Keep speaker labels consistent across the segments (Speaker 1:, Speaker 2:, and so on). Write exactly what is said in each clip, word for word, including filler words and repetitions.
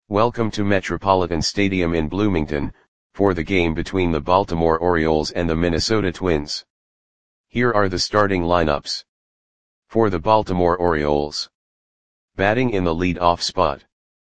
Speaker 1: Welcome to Metropolitan Stadium in Bloomington, for the game between the Baltimore Orioles and the Minnesota Twins. Here are the starting lineups. For the Baltimore Orioles. Batting in the lead-off spot.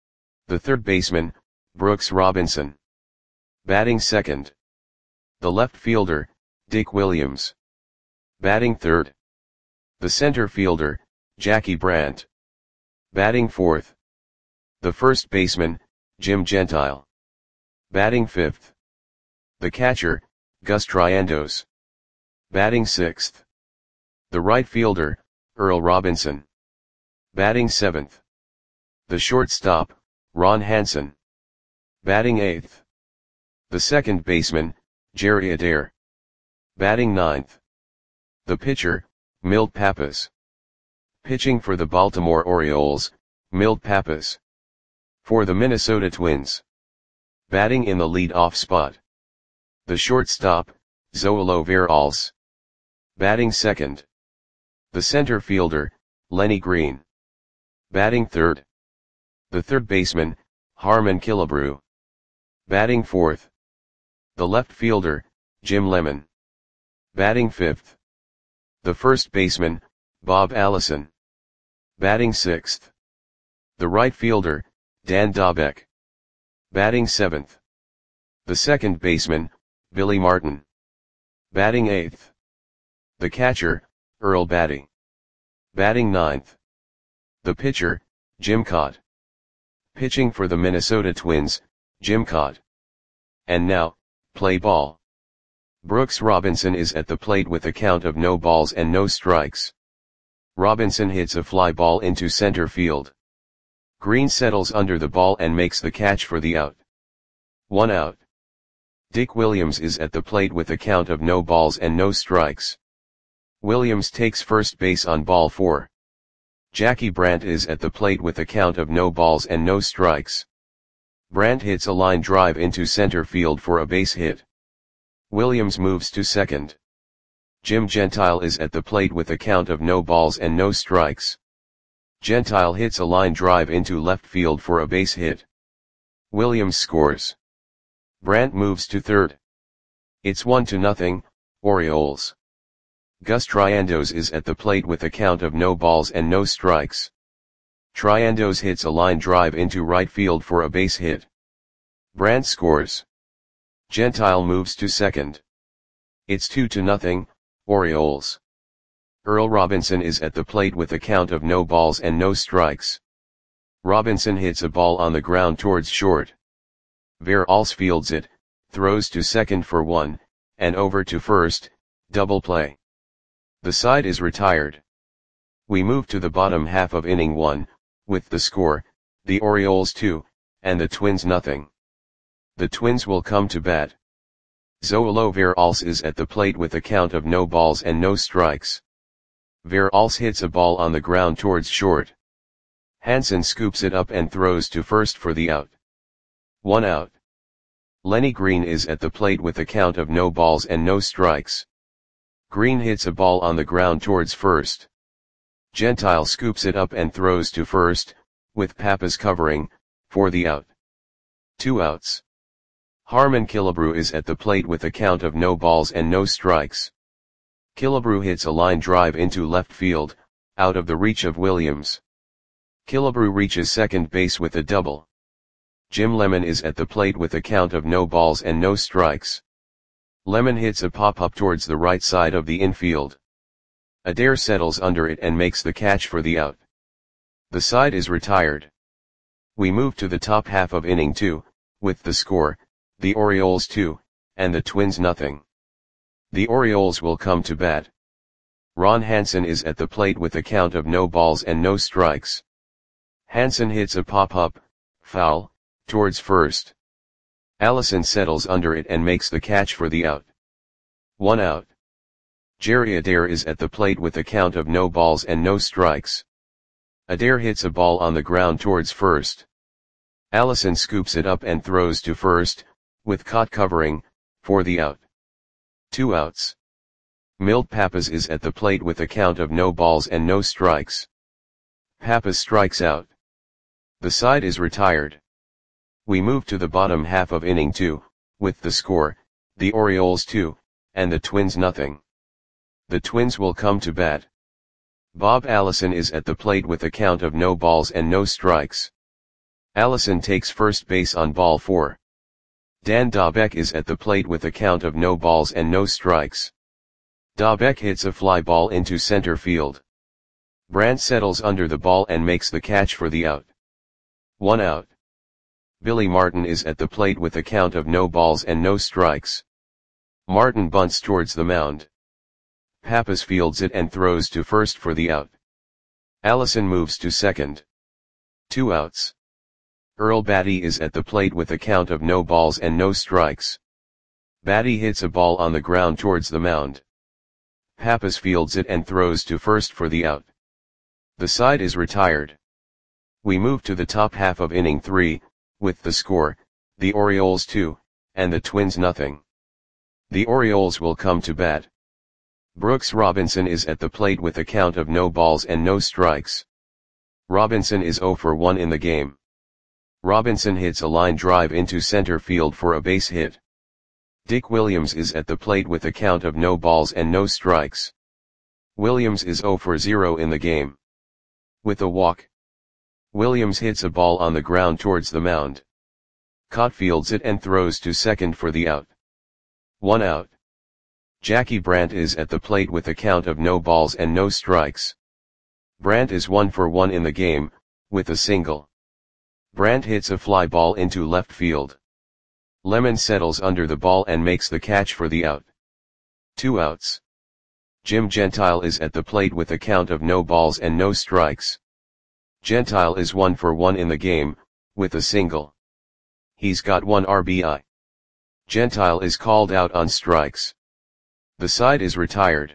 Speaker 1: The third baseman, Brooks Robinson. Batting second. The left fielder, Dick Williams. Batting third. The center fielder, Jackie Brandt. Batting fourth. The first baseman, Jim Gentile. Batting fifth. The catcher, Gus Triandos. Batting sixth. The right fielder, Earl Robinson. Batting seventh. The shortstop, Ron Hansen. Batting eighth. The second baseman, Jerry Adair. Batting ninth. The pitcher, Milt Pappas. Pitching for the Baltimore Orioles, Milt Pappas. For the Minnesota Twins. Batting in the lead-off spot. The shortstop, Zoilo Veralles. Batting second. The center fielder, Lenny Green. Batting third. The third baseman, Harmon Killebrew. Batting fourth. The left fielder, Jim Lemon. Batting fifth. The first baseman, Bob Allison. Batting sixth. The right fielder, Dan Dobek. Batting seventh. The second baseman, Billy Martin. Batting eighth. The catcher, Earl Batty. Batting ninth. The pitcher, Jim Kaat. Pitching for the Minnesota Twins, Jim Kaat. And now, play ball. Brooks Robinson is at the plate with a count of no balls and no strikes. Robinson hits a fly ball into center field. Green settles under the ball and makes the catch for the out. One out. Dick Williams is at the plate with a count of no balls and no strikes. Williams takes first base on ball four. Jackie Brandt is at the plate with a count of no balls and no strikes. Brandt hits a line drive into center field for a base hit. Williams moves to second. Jim Gentile is at the plate with a count of no balls and no strikes. Gentile hits a line drive into left field for a base hit. Williams scores. Brandt moves to third. It's one to nothing, Orioles. Gus Triandos is at the plate with a count of no balls and no strikes. Triandos hits a line drive into right field for a base hit. Brandt scores. Gentile moves to second. It's two to nothing, Orioles. Earl Robinson is at the plate with a count of no balls and no strikes. Robinson hits a ball on the ground towards short. Veralles fields it, throws to second for one, and over to first, double play. The side is retired. We move to the bottom half of inning one, with the score, the Orioles two, and the Twins nothing. The Twins will come to bat. Zoilo Veralles is at the plate with a count of no balls and no strikes. Veralles hits a ball on the ground towards short. Hansen scoops it up and throws to first for the out. One out. Lenny Green is at the plate with a count of no balls and no strikes. Green hits a ball on the ground towards first. Gentile scoops it up and throws to first, with Pappas covering, for the out. Two outs. Harmon Killebrew is at the plate with a count of no balls and no strikes. Killebrew hits a line drive into left field, out of the reach of Williams. Killebrew reaches second base with a double. Jim Lemon is at the plate with a count of no balls and no strikes. Lemon hits a pop-up towards the right side of the infield. Adair settles under it and makes the catch for the out. The side is retired. We move to the top half of inning two, with the score, the Orioles two, and the Twins nothing. The Orioles will come to bat. Ron Hansen is at the plate with a count of no balls and no strikes. Hansen hits a pop-up, foul, towards first. Allison settles under it and makes the catch for the out. One out. Jerry Adair is at the plate with a count of no balls and no strikes. Adair hits a ball on the ground towards first. Allison scoops it up and throws to first, with Kaat covering, for the out. Two outs. Milt Pappas is at the plate with a count of no balls and no strikes. Pappas strikes out. The side is retired. We move to the bottom half of inning two, with the score, the Orioles two, and the Twins nothing. The Twins will come to bat. Bob Allison is at the plate with a count of no balls and no strikes. Allison takes first base on ball four. Dan Dobek is at the plate with a count of no balls and no strikes. Dobek hits a fly ball into center field. Brandt settles under the ball and makes the catch for the out. One out. Billy Martin is at the plate with a count of no balls and no strikes. Martin bunts towards the mound. Pappas fields it and throws to first for the out. Allison moves to second. Two outs. Earl Batty is at the plate with a count of no balls and no strikes. Batty hits a ball on the ground towards the mound. Pappas fields it and throws to first for the out. The side is retired. We move to the top half of inning three, with the score, the Orioles two, and the Twins nothing. The Orioles will come to bat. Brooks Robinson is at the plate with a count of no balls and no strikes. Robinson is zero for one in the game. Robinson hits a line drive into center field for a base hit. Dick Williams is at the plate with a count of no balls and no strikes. Williams is zero for zero in the game. With a walk. Williams hits a ball on the ground towards the mound. Cott fields it and throws to second for the out. One out. Jackie Brandt is at the plate with a count of no balls and no strikes. Brandt is one for one in the game, with a single. Brandt hits a fly ball into left field. Lemon settles under the ball and makes the catch for the out. Two outs. Jim Gentile is at the plate with a count of no balls and no strikes. Gentile is one for one in the game, with a single. He's got one R B I. Gentile is called out on strikes. The side is retired.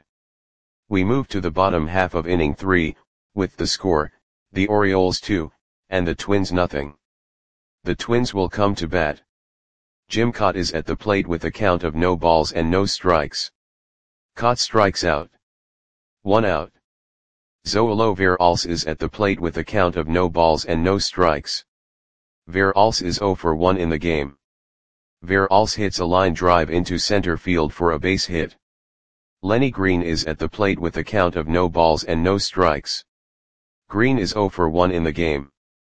Speaker 1: We move to the bottom half of inning three, with the score, the Orioles two, and the Twins nothing. The Twins will come to bat. Jim Cott is at the plate with a count of no balls and no strikes. Cott strikes out. One out. Zoilo Veralce is at the plate with a count of no balls and no strikes. Veralce is zero for one in the game. Veralce hits a line drive into center field for a base hit. Lenny Green is at the plate with a count of no balls and no strikes. Green is zero for one in the game.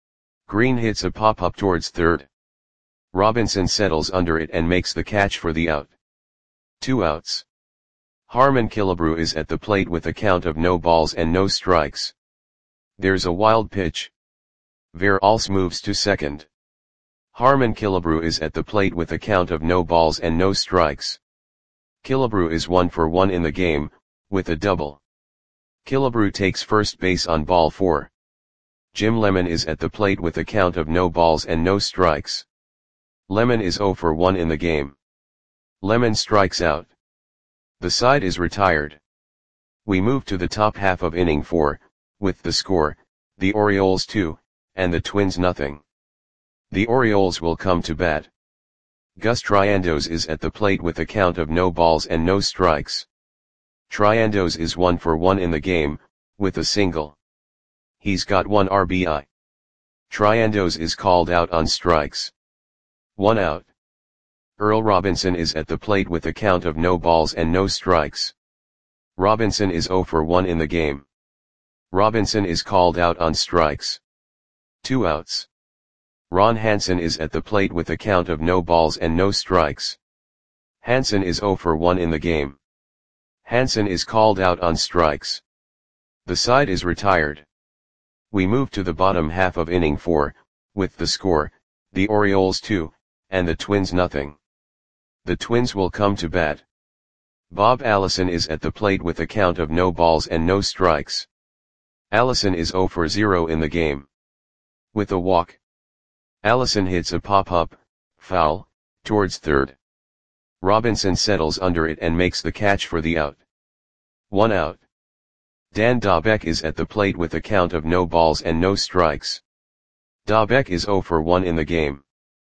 Speaker 1: Green hits a pop-up towards third. Robinson settles under it and makes the catch for the out. Two outs. Harmon Killebrew is at the plate with a count of no balls and no strikes. There's a wild pitch. Veralce moves to second. Harmon Killebrew is at the plate with a count of no balls and no strikes. Killebrew is one for one in the game, with a double. Killebrew takes first base on ball four. Jim Lemon is at the plate with a count of no balls and no strikes. Lemon is zero for one in the game. Lemon strikes out. The side is retired. We move to the top half of inning four, with the score, the Orioles two, and the Twins nothing. The Orioles will come to bat. Gus Triandos is at the plate with a count of no balls and no strikes. Triandos is one for one in the game, with a single. He's got one R B I. Triandos is called out on strikes. One out. Earl Robinson is at the plate with a count of no balls and no strikes. Robinson is zero for one in the game. Robinson is called out on strikes. Two outs. Ron Hansen is at the plate with a count of no balls and no strikes. Hansen is zero for one in the game. Hansen is called out on strikes. The side is retired. We move to the bottom half of inning four, with the score, the Orioles two, and the Twins nothing. The Twins will come to bat. Bob Allison is at the plate with a count of no balls and no strikes. Allison is zero for zero in the game. With a walk. Allison hits a pop-up, foul, towards third. Robinson settles under it and makes the catch for the out. One out. Dan Dobek is at the plate with a count of no balls and no strikes. Dobek is zero for one in the game.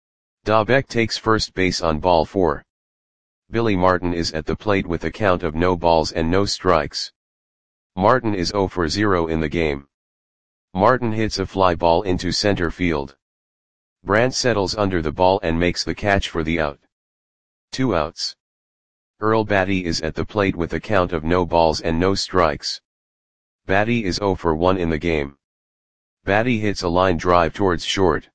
Speaker 1: Dobek takes first base on ball four. Billy Martin is at the plate with a count of no balls and no strikes. Martin is zero for zero in the game. Martin hits a fly ball into center field. Brandt settles under the ball and makes the catch for the out. Two outs. Earl Batty is at the plate with a count of no balls and no strikes. Batty is oh for one in the game. Batty hits a line drive towards short.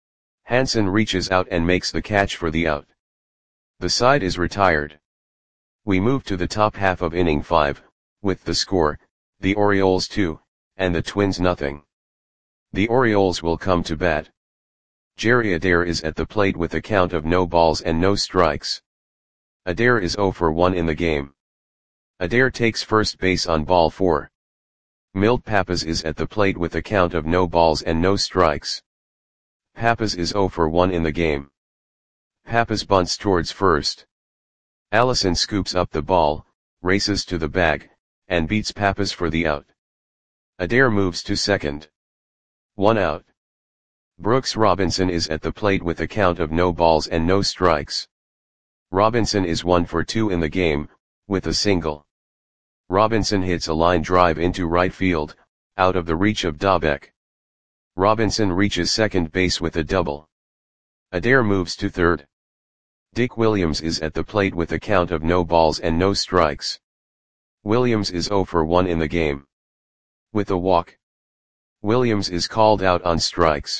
Speaker 1: Hansen reaches out and makes the catch for the out. The side is retired. We move to the top half of inning five, with the score, the Orioles two, and the Twins nothing. The Orioles will come to bat. Jerry Adair is at the plate with a count of no balls and no strikes. Adair is oh for one in the game. Adair takes first base on ball four. Milt Pappas is at the plate with a count of no balls and no strikes. Pappas is oh for one in the game. Pappas bunts towards first. Allison scoops up the ball, races to the bag, and beats Pappas for the out. Adair moves to second. One out. Brooks Robinson is at the plate with a count of no balls and no strikes. Robinson is one for two in the game, with a single. Robinson hits a line drive into right field, out of the reach of Dobek. Robinson reaches second base with a double. Adair moves to third. Dick Williams is at the plate with a count of no balls and no strikes. Williams is oh for one in the game. With a walk. Williams is called out on strikes.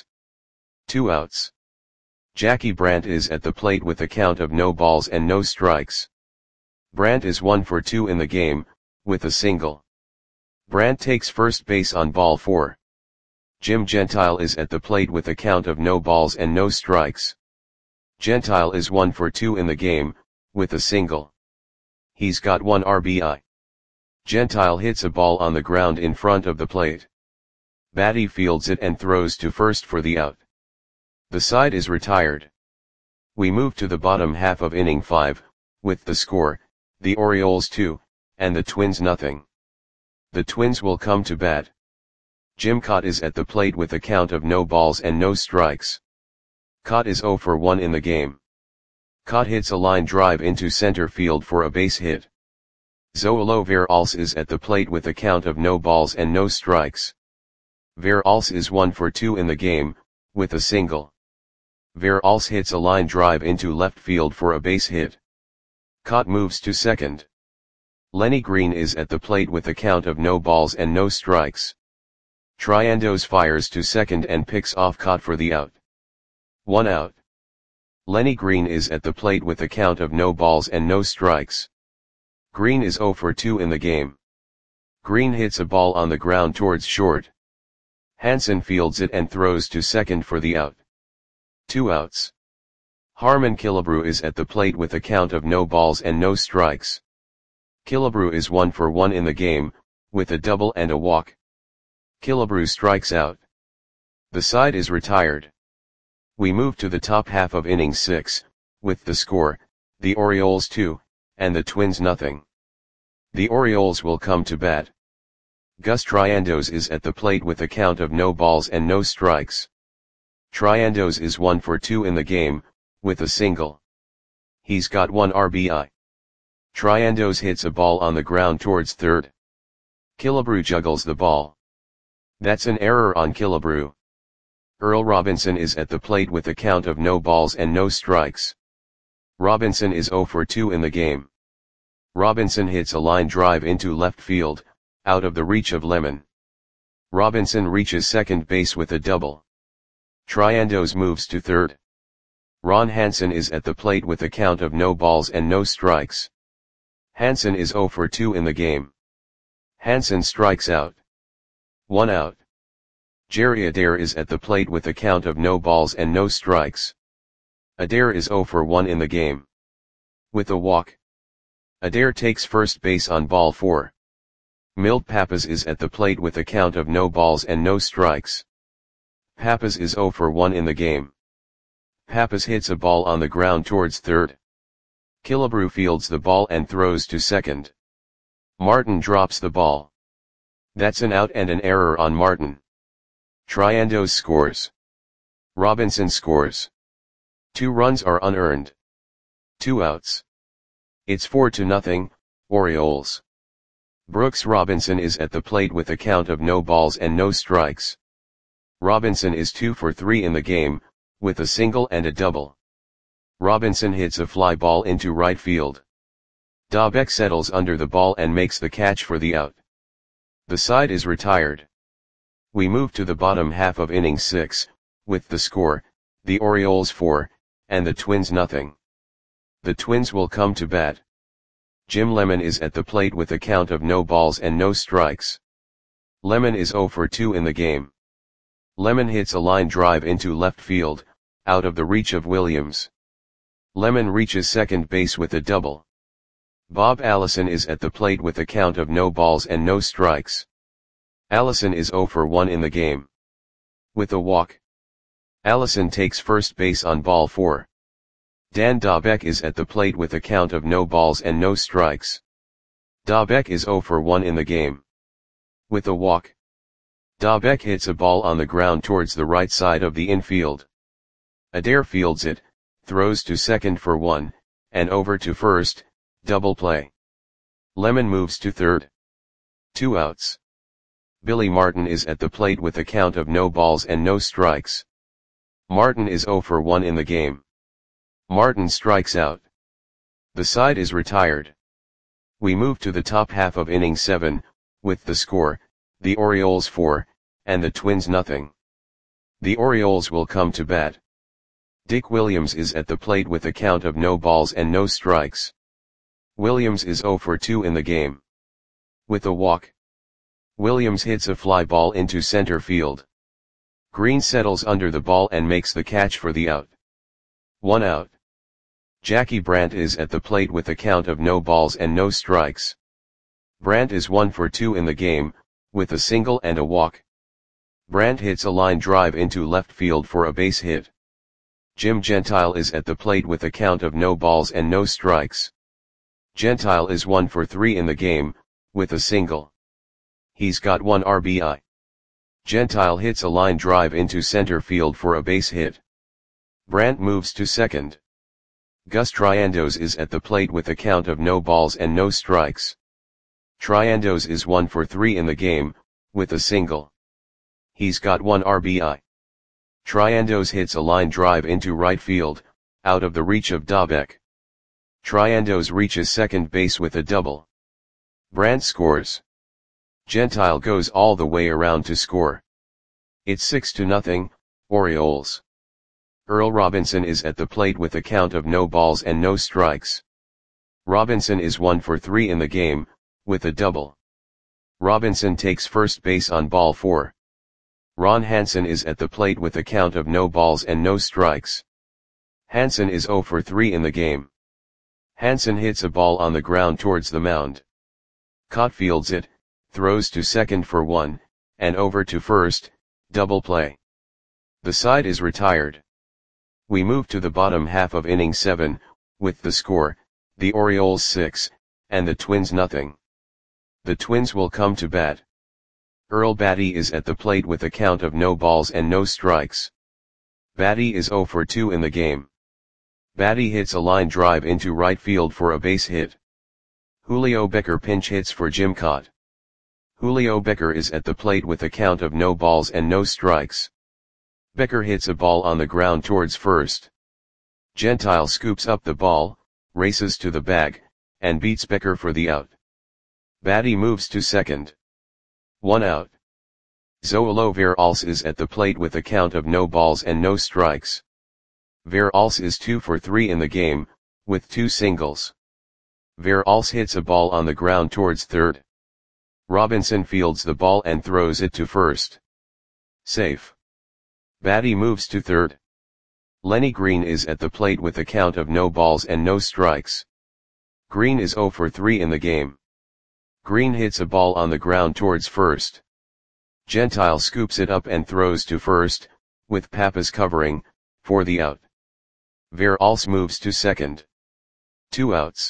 Speaker 1: Two outs. Jackie Brandt is at the plate with a count of no balls and no strikes. Brandt is one for two in the game, with a single. Brandt takes first base on ball four. Jim Gentile is at the plate with a count of no balls and no strikes. Gentile is one for two in the game, with a single. He's got one R B I. Gentile hits a ball on the ground in front of the plate. Batty fields it and throws to first for the out. The side is retired. We move to the bottom half of inning five, with the score, the Orioles two, and the Twins nothing. The Twins will come to bat. Jim Kaat is at the plate with a count of no balls and no strikes. Kaat is oh for one in the game. Kaat hits a line drive into center field for a base hit. Zoilo Veralce is at the plate with a count of no balls and no strikes. Veralce is one for two in the game, with a single. Veralce hits a line drive into left field for a base hit. Kaat moves to second. Lenny Green is at the plate with a count of no balls and no strikes. Triandos fires to second and picks off Kaat for the out. One out. Lenny Green is at the plate with a count of no balls and no strikes. Green is oh for two in the game. Green hits a ball on the ground towards short. Hansen fields it and throws to second for the out. Two outs. Harmon Killebrew is at the plate with a count of no balls and no strikes. Killebrew is one for one in the game, with a double and a walk. Killebrew strikes out. The side is retired. We move to the top half of inning six, with the score, the Orioles two, and the Twins nothing. The Orioles will come to bat. Gus Triandos is at the plate with a count of no balls and no strikes. Triandos is one for two in the game, with a single. He's got one R B I. Triandos hits a ball on the ground towards third. Killebrew juggles the ball. That's an error on Killebrew. Earl Robinson is at the plate with a count of no balls and no strikes. Robinson is oh for two in the game. Robinson hits a line drive into left field, out of the reach of Lemon. Robinson reaches second base with a double. Triandos moves to third. Ron Hansen is at the plate with a count of no balls and no strikes. Hansen is oh for two in the game. Hansen strikes out. One out. Jerry Adair is at the plate with a count of no balls and no strikes. Adair is oh for one in the game. With a walk. Adair takes first base on ball four. Milt Pappas is at the plate with a count of no balls and no strikes. Pappas is oh for one in the game. Pappas hits a ball on the ground towards third. Killebrew fields the ball and throws to second. Martin drops the ball. That's an out and an error on Martin. Triandos scores. Robinson scores. Two runs are unearned. Two outs. It's four to nothing, Orioles. Brooks Robinson is at the plate with a count of no balls and no strikes. Robinson is two for three in the game, with a single and a double. Robinson hits a fly ball into right field. Dobek settles under the ball and makes the catch for the out. The side is retired. We move to the bottom half of inning six, with the score, the Orioles four, and the Twins nothing. The Twins will come to bat. Jim Lemon is at the plate with a count of no balls and no strikes. Lemon is oh for two in the game. Lemon hits a line drive into left field, out of the reach of Williams. Lemon reaches second base with a double. Bob Allison is at the plate with a count of no balls and no strikes. Allison is oh for one in the game. With a walk. Allison takes first base on ball four. Dan Dobek is at the plate with a count of no balls and no strikes. Dobek is oh for one in the game. With a walk. Dobek hits a ball on the ground towards the right side of the infield. Adair fields it, throws to second for one, and over to first, double play. Lemon moves to third. Two outs. Billy Martin is at the plate with a count of no balls and no strikes. Martin is oh for one in the game. Martin strikes out. The side is retired. We move to the top half of inning seven, with the score, the Orioles four, and the Twins nothing. The Orioles will come to bat. Dick Williams is at the plate with a count of no balls and no strikes. Williams is oh for two in the game. With a walk. Williams hits a fly ball into center field. Green settles under the ball and makes the catch for the out. One out. Jackie Brandt is at the plate with a count of no balls and no strikes. Brandt is one for two in the game, with a single and a walk. Brandt hits a line drive into left field for a base hit. Jim Gentile is at the plate with a count of no balls and no strikes. Gentile is one for three in the game, with a single. He's got one R B I. Gentile hits a line drive into center field for a base hit. Brandt moves to second. Gus Triandos is at the plate with a count of no balls and no strikes. Triandos is one for three in the game, with a single. He's got one R B I. Triandos hits a line drive into right field, out of the reach of Dobek. Triandos reaches second base with a double. Brandt scores. Gentile goes all the way around to score. It's six to nothing, Orioles. Earl Robinson is at the plate with a count of no balls and no strikes. Robinson is one for three in the game, with a double. Robinson takes first base on ball four. Ron Hansen is at the plate with a count of no balls and no strikes. Hansen is oh for three in the game. Hansen hits a ball on the ground towards the mound. Cott fields it, throws to second for one, and over to first, double play. The side is retired. We move to the bottom half of inning seven, with the score, the Orioles six, and the Twins nothing. The Twins will come to bat. Earl Batty is at the plate with a count of no balls and no strikes. Batty is oh for two in the game. Batty hits a line drive into right field for a base hit. Julio Becker pinch hits for Jim Cott. Julio Becker is at the plate with a count of no balls and no strikes. Becker hits a ball on the ground towards first. Gentile scoops up the ball, races to the bag, and beats Becker for the out. Batty moves to second. One out. Zoilo Veralce is at the plate with a count of no balls and no strikes. Veralce is two for three in the game, with two singles. Veralce hits a ball on the ground towards third. Robinson fields the ball and throws it to first. Safe. Batty moves to third. Lenny Green is at the plate with a count of no balls and no strikes. Green is oh for three in the game. Green hits a ball on the ground towards first. Gentile scoops it up and throws to first, with Pappas covering, for the out. Veralce moves to second. Two outs.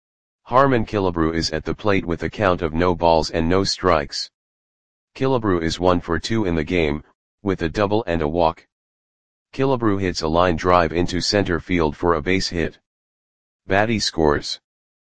Speaker 1: Harmon Killebrew is at the plate with a count of no balls and no strikes. Killebrew is one for two in the game, with a double and a walk. Killebrew hits a line drive into center field for a base hit. Batty scores.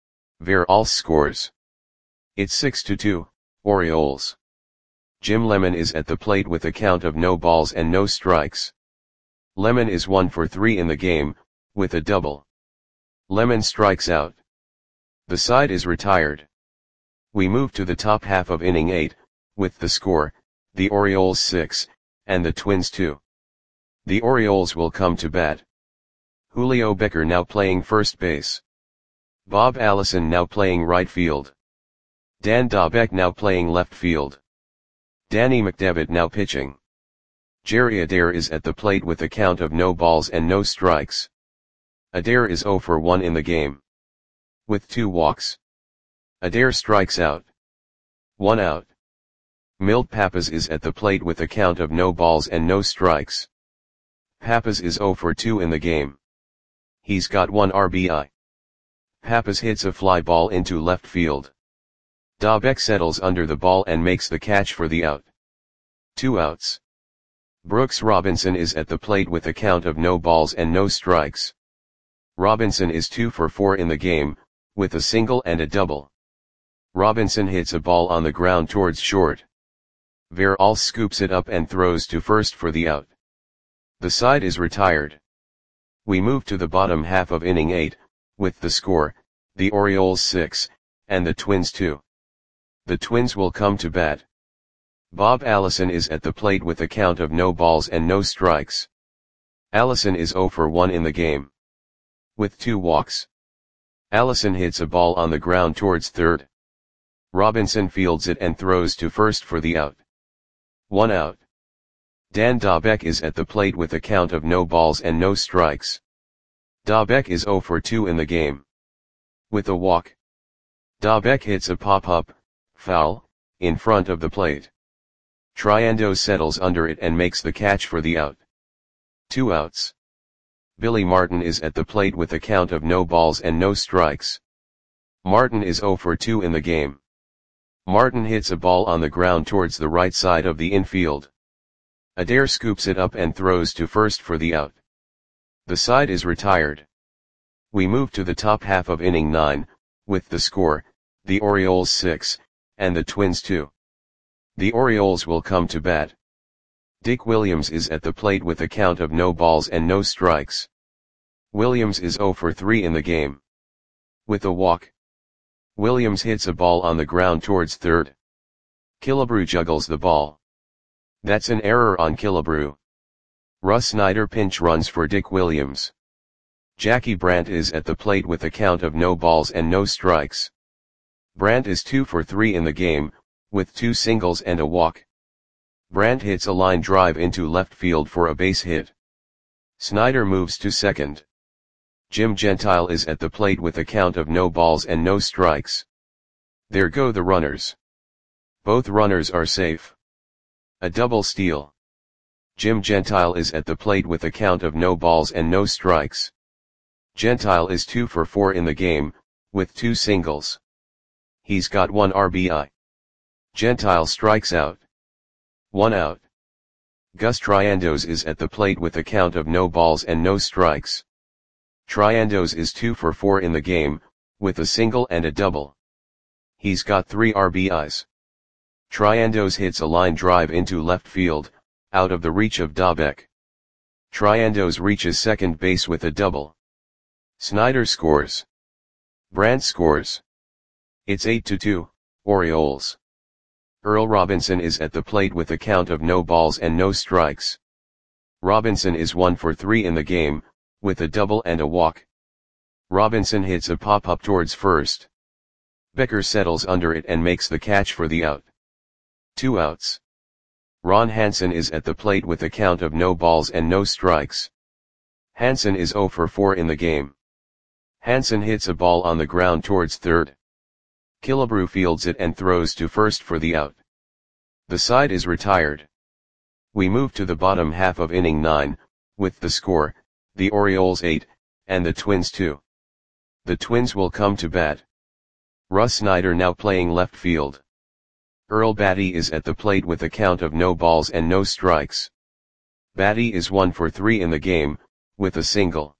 Speaker 1: Veralce scores. It's six to two, Orioles. Jim Lemon is at the plate with a count of no balls and no strikes. Lemon is one for three in the game, with a double. Lemon strikes out. The side is retired. We move to the top half of inning eight, with the score, the Orioles six, and the Twins two. The Orioles will come to bat. Julio Becker now playing first base. Bob Allison now playing right field. Dan Dobek now playing left field. Danny McDevitt now pitching. Jerry Adair is at the plate with a count of no balls and no strikes. Adair is zero for one in the game, with two walks. Adair strikes out. One out. Milt Pappas is at the plate with a count of no balls and no strikes. Pappas is zero for two in the game. He's got one R B I. Pappas hits a fly ball into left field. Dobek settles under the ball and makes the catch for the out. Two outs. Brooks Robinson is at the plate with a count of no balls and no strikes. Robinson is two for four in the game, with a single and a double. Robinson hits a ball on the ground towards short. Veralls scoops it up and throws to first for the out. The side is retired. We move to the bottom half of inning eight, with the score, the Orioles six, and the Twins two. The Twins will come to bat. Bob Allison is at the plate with a count of no balls and no strikes. Allison is zero for one in the game, with two walks. Allison hits a ball on the ground towards third. Robinson fields it and throws to first for the out. One out. Dan Dobek is at the plate with a count of no balls and no strikes. Dobek is zero for two in the game, with a walk. Dobek hits a pop-up, foul, in front of the plate. Triando settles under it and makes the catch for the out. Two outs. Billy Martin is at the plate with a count of no balls and no strikes. Martin is zero for two in the game. Martin hits a ball on the ground towards the right side of the infield. Adair scoops it up and throws to first for the out. The side is retired. We move to the top half of inning nine, with the score, the Orioles six, and the Twins two. The Orioles will come to bat. Dick Williams is at the plate with a count of no balls and no strikes. Williams is zero for three in the game, with a walk. Williams hits a ball on the ground towards third. Killebrew juggles the ball. That's an error on Killebrew. Russ Snyder pinch runs for Dick Williams. Jackie Brandt is at the plate with a count of no balls and no strikes. Brandt is two for three in the game, with two singles and a walk. Brandt hits a line drive into left field for a base hit. Snyder moves to second. Jim Gentile is at the plate with a count of no balls and no strikes. There go the runners. Both runners are safe. A double steal. Jim Gentile is at the plate with a count of no balls and no strikes. Gentile is two for four in the game, with two singles. He's got one R B I. Gentile strikes out. One out. Gus Triandos is at the plate with a count of no balls and no strikes. Triandos is two for four in the game, with a single and a double. He's got three R B Is. Triandos hits a line drive into left field, out of the reach of Dobek. Triandos reaches second base with a double. Snyder scores. Brandt scores. It's eight to two, Orioles. Earl Robinson is at the plate with a count of no balls and no strikes. Robinson is one for three in the game, with a double and a walk. Robinson hits a pop-up towards first. Becker settles under it and makes the catch for the out. Two outs. Ron Hansen is at the plate with a count of no balls and no strikes. Hansen is zero for four in the game. Hansen hits a ball on the ground towards third. Killebrew fields it and throws to first for the out. The side is retired. We move to the bottom half of inning nine, with the score, the Orioles eight, and the Twins two. The Twins will come to bat. Russ Snyder now playing left field. Earl Batty is at the plate with a count of no balls and no strikes. Batty is one for three in the game, with a single.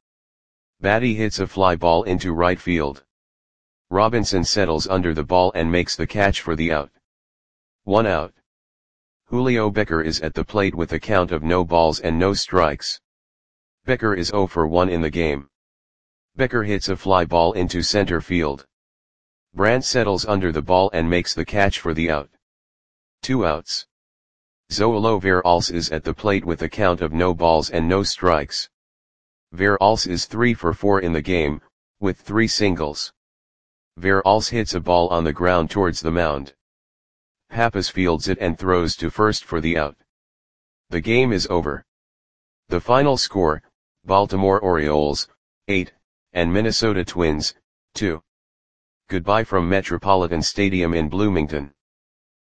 Speaker 1: Batty hits a fly ball into right field. Robinson settles under the ball and makes the catch for the out. One out. Julio Becker is at the plate with a count of no balls and no strikes. Bicker is zero for one in the game. Bicker hits a fly ball into center field. Brandt settles under the ball and makes the catch for the out. Two outs. Zoilo Veralles is at the plate with a count of no balls and no strikes. Veralles is three for four in the game, with three singles. Veralles hits a ball on the ground towards the mound. Pappas fields it and throws to first for the out. The game is over. The final score, Baltimore Orioles, eight, and Minnesota Twins, two. Goodbye from Metropolitan Stadium in Bloomington.